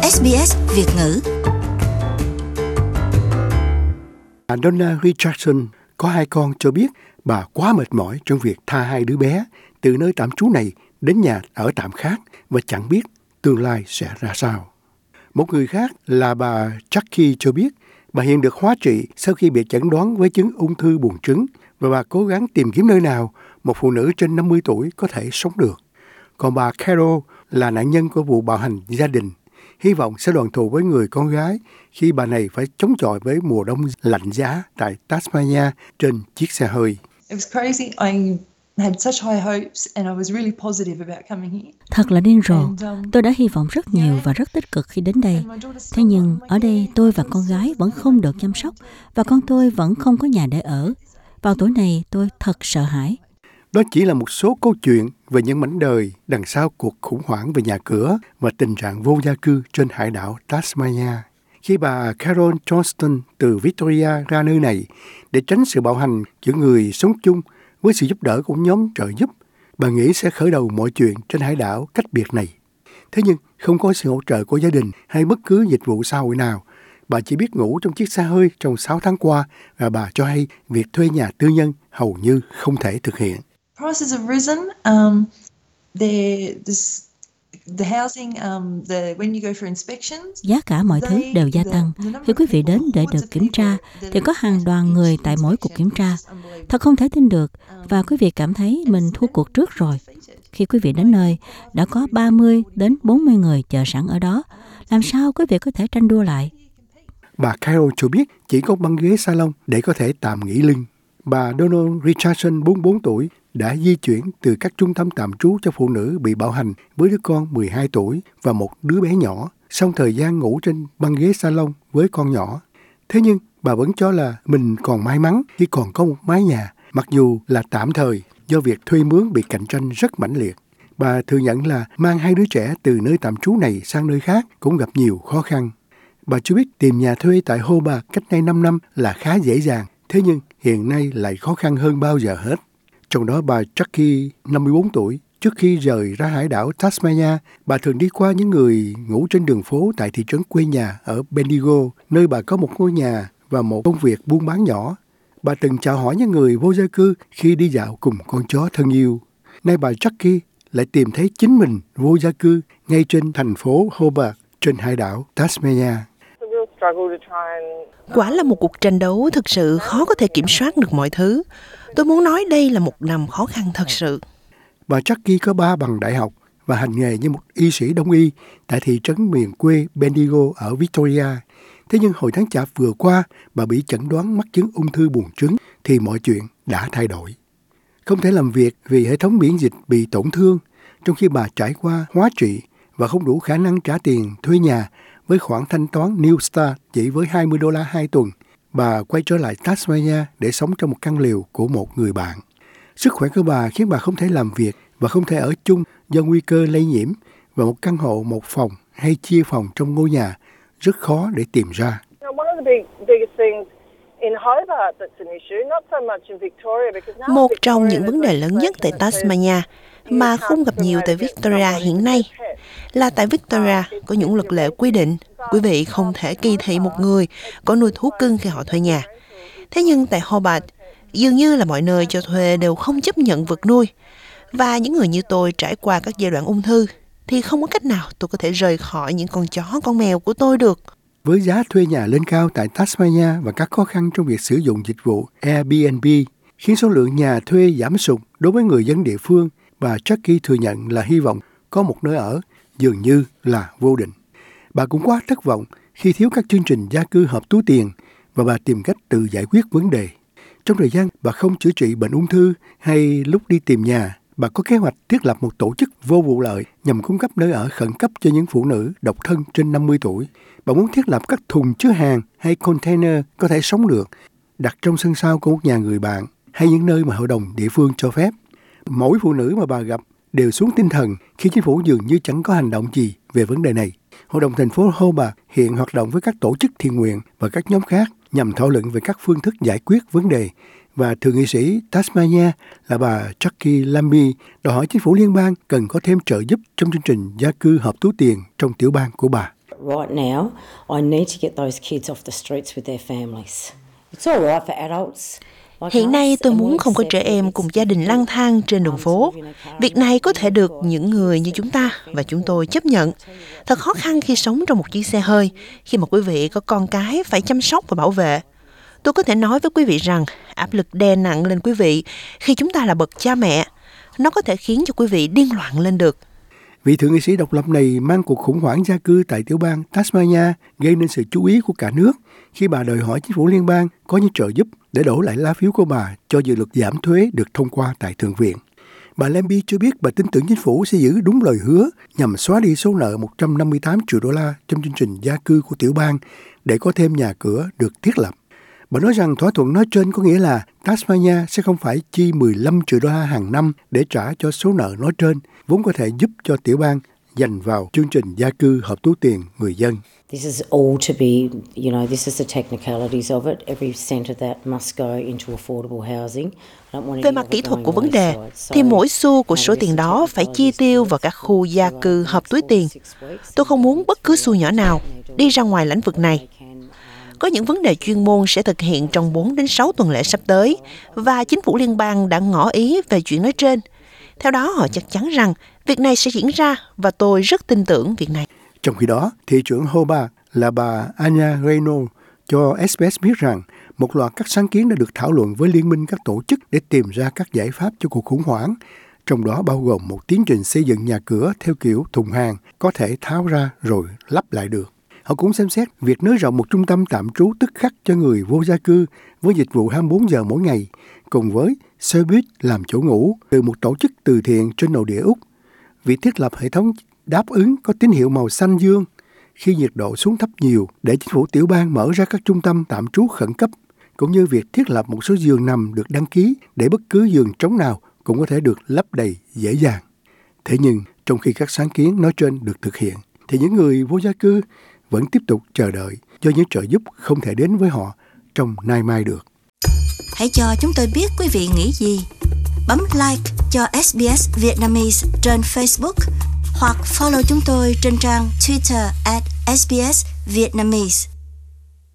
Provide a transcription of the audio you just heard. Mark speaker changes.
Speaker 1: SBS Việt ngữ.
Speaker 2: Donna Richardson có 2 con cho biết bà quá mệt mỏi trong việc tha 2 đứa bé từ nơi tạm trú này đến nhà ở tạm khác và chẳng biết tương lai sẽ ra sao. Một người khác là bà Jackie cho biết bà hiện được hóa trị sau khi bị chẩn đoán với chứng ung thư buồng trứng và bà cố gắng tìm kiếm nơi nào một phụ nữ trên 50 tuổi có thể sống được. Còn bà Carol là nạn nhân của vụ bạo hành gia đình, hy vọng sẽ đoàn tụ với người con gái khi bà này phải chống chọi với mùa đông lạnh giá tại Tasmania trên chiếc xe hơi.
Speaker 3: Thật là điên rồ. Tôi đã hy vọng rất nhiều và rất tích cực khi đến đây. Thế nhưng ở đây tôi và con gái vẫn không được chăm sóc và con tôi vẫn không có nhà để ở. Vào tuổi này tôi thật sợ hãi.
Speaker 2: Đó chỉ là một số câu chuyện về những mảnh đời đằng sau cuộc khủng hoảng về nhà cửa và tình trạng vô gia cư trên hải đảo Tasmania. Khi bà Carol Johnston từ Victoria ra nơi này để tránh sự bạo hành giữa người sống chung với sự giúp đỡ của nhóm trợ giúp, bà nghĩ sẽ khởi đầu mọi chuyện trên hải đảo cách biệt này. Thế nhưng không có sự hỗ trợ của gia đình hay bất cứ dịch vụ xã hội nào. Bà chỉ biết ngủ trong chiếc xe hơi trong 6 tháng qua và bà cho hay việc thuê nhà tư nhân hầu như không thể thực hiện.
Speaker 4: Prices have risen. The housing, when you go for inspections,
Speaker 3: giá cả mọi thứ đều gia tăng. Khi quý vị đến để được kiểm tra, thì có hàng đoàn người tại mỗi cuộc kiểm tra. Thật không thể tin được, và quý vị cảm thấy mình thua cuộc trước rồi. Khi quý vị đến nơi, đã có 30 đến 40 người chờ sẵn ở đó. Làm sao quý vị có thể tranh đua lại?
Speaker 2: Bà Carol cho biết chỉ có băng ghế salon để có thể tạm nghỉ lưng. Bà Donna Richardson, 44 tuổi, đã di chuyển từ các trung tâm tạm trú cho phụ nữ bị bạo hành với đứa con 12 tuổi và một đứa bé nhỏ, sau thời gian ngủ trên băng ghế salon với con nhỏ. Thế nhưng bà vẫn cho là mình còn may mắn khi còn có một mái nhà, mặc dù là tạm thời do việc thuê mướn bị cạnh tranh rất mãnh liệt. Bà thừa nhận là mang 2 đứa trẻ từ nơi tạm trú này sang nơi khác cũng gặp nhiều khó khăn. Bà cho biết tìm nhà thuê tại Hobart cách đây 5 năm là khá dễ dàng, thế nhưng hiện nay lại khó khăn hơn bao giờ hết. Trong đó bà Jackie, 54 tuổi, trước khi rời ra hải đảo Tasmania, bà thường đi qua những người ngủ trên đường phố tại thị trấn quê nhà ở Bendigo, nơi bà có một ngôi nhà và một công việc buôn bán nhỏ. Bà từng chào hỏi những người vô gia cư khi đi dạo cùng con chó thân yêu. Nay bà Jackie lại tìm thấy chính mình vô gia cư ngay trên thành phố Hobart trên hải đảo Tasmania.
Speaker 5: Quả là một cuộc tranh đấu thực sự khó có thể kiểm soát được mọi thứ. Tôi muốn nói đây là một năm khó khăn thật sự.
Speaker 2: Bà Jackie có 3 bằng đại học và hành nghề như một y sĩ đông y tại thị trấn miền quê Bendigo ở Victoria. Thế nhưng hồi tháng Chạp vừa qua, bà bị chẩn đoán mắc chứng ung thư buồng trứng thì mọi chuyện đã thay đổi. Không thể làm việc vì hệ thống miễn dịch bị tổn thương, trong khi bà trải qua hóa trị và không đủ khả năng trả tiền thuê nhà với khoản thanh toán New Start chỉ với $20 2 tuần. Bà quay trở lại Tasmania để sống trong một căn lều của một người bạn. Sức khỏe của bà khiến bà không thể làm việc và không thể ở chung do nguy cơ lây nhiễm, và một căn hộ một phòng hay chia phòng trong ngôi nhà rất khó để tìm ra.
Speaker 5: Một trong những vấn đề lớn nhất tại Tasmania mà không gặp nhiều tại Victoria hiện nay là tại Victoria có những luật lệ quy định quý vị không thể kỳ thị một người có nuôi thú cưng khi họ thuê nhà. Thế nhưng tại Hobart, dường như là mọi nơi cho thuê đều không chấp nhận vật nuôi. Và những người như tôi trải qua các giai đoạn ung thư thì không có cách nào tôi có thể rời khỏi những con chó, con mèo của tôi được.
Speaker 2: Với giá thuê nhà lên cao tại Tasmania và các khó khăn trong việc sử dụng dịch vụ Airbnb khiến số lượng nhà thuê giảm sút đối với người dân địa phương, bà Jackie thừa nhận là hy vọng có một nơi ở dường như là vô định. Bà cũng quá thất vọng khi thiếu các chương trình gia cư hợp túi tiền và bà tìm cách tự giải quyết vấn đề. Trong thời gian bà không chữa trị bệnh ung thư hay lúc đi tìm nhà, bà có kế hoạch thiết lập một tổ chức vô vụ lợi nhằm cung cấp nơi ở khẩn cấp cho những phụ nữ độc thân trên 50 tuổi. Bà muốn thiết lập các thùng chứa hàng hay container có thể sống được, đặt trong sân sau của một nhà người bạn hay những nơi mà hội đồng địa phương cho phép. Mỗi phụ nữ mà bà gặp đều xuống tinh thần khi chính phủ dường như chẳng có hành động gì về vấn đề này. Hội đồng thành phố Hobart hiện hoạt động với các tổ chức thiện nguyện và các nhóm khác nhằm thảo luận về các phương thức giải quyết vấn đề. Và thượng nghị sĩ Tasmania là bà Jackie Lambie đòi hỏi chính phủ liên bang cần có thêm trợ giúp trong chương trình gia cư hợp túi tiền trong tiểu bang của bà.
Speaker 1: right now, I need to get those kids off the streets with their families. It's all right for adults.
Speaker 5: Hiện nay tôi muốn không có trẻ em cùng gia đình lang thang trên đường phố. Việc này có thể được những người như chúng ta và chúng tôi chấp nhận. Thật khó khăn khi sống trong một chiếc xe hơi, khi mà quý vị có con cái phải chăm sóc và bảo vệ. Tôi có thể nói với quý vị rằng áp lực đè nặng lên quý vị khi chúng ta là bậc cha mẹ. Nó có thể khiến cho quý vị điên loạn lên được.
Speaker 2: Vị thượng nghị sĩ độc lập này mang cuộc khủng hoảng gia cư tại tiểu bang Tasmania gây nên sự chú ý của cả nước khi bà đòi hỏi chính phủ liên bang có những trợ giúp để đổ lại lá phiếu của bà cho dự luật giảm thuế được thông qua tại Thượng viện. Bà Lambie cho biết bà tin tưởng chính phủ sẽ giữ đúng lời hứa nhằm xóa đi số nợ 158 triệu đô la trong chương trình gia cư của tiểu bang để có thêm nhà cửa được thiết lập. Bà nói rằng thỏa thuận nói trên có nghĩa là Tasmania sẽ không phải chi 15 triệu đô la hàng năm để trả cho số nợ nói trên, vốn có thể giúp cho tiểu bang dành vào chương trình gia cư hợp túi tiền người dân.
Speaker 1: This is all to be, this is the technicalities of it. Every cent of that must go into affordable housing.
Speaker 5: Về mặt kỹ thuật của vấn đề, thì mỗi xu của số tiền đó phải chi tiêu vào các khu gia cư hợp túi tiền. Tôi không muốn bất cứ xu nhỏ nào đi ra ngoài lĩnh vực này. Có những vấn đề chuyên môn sẽ thực hiện trong 4 đến 6 tuần lễ sắp tới, và chính phủ liên bang đã ngỏ ý về chuyện nói trên. Theo đó, họ chắc chắn rằng việc này sẽ diễn ra, và tôi rất tin tưởng việc này.
Speaker 2: Trong khi đó, thị trưởng Hobart là bà Anya Reynolds cho SBS biết rằng một loạt các sáng kiến đã được thảo luận với liên minh các tổ chức để tìm ra các giải pháp cho cuộc khủng hoảng, trong đó bao gồm một tiến trình xây dựng nhà cửa theo kiểu thùng hàng có thể tháo ra rồi lắp lại được. Họ cũng xem xét việc nới rộng một trung tâm tạm trú tức khắc cho người vô gia cư với dịch vụ 24 giờ mỗi ngày, cùng với xe buýt làm chỗ ngủ từ một tổ chức từ thiện trên nội địa Úc. Việc thiết lập hệ thống đáp ứng có tín hiệu màu xanh dương khi nhiệt độ xuống thấp nhiều để chính phủ tiểu bang mở ra các trung tâm tạm trú khẩn cấp, cũng như việc thiết lập một số giường nằm được đăng ký để bất cứ giường trống nào cũng có thể được lấp đầy dễ dàng. Thế nhưng, trong khi các sáng kiến nói trên được thực hiện, thì những người vô gia cư vẫn tiếp tục chờ đợi do những trợ giúp không thể đến với họ trong nay mai được.
Speaker 6: Hãy cho chúng tôi biết quý vị nghĩ gì. Bấm like cho SBS Vietnamese trên Facebook hoặc follow chúng tôi trên trang Twitter @SBS Vietnamese.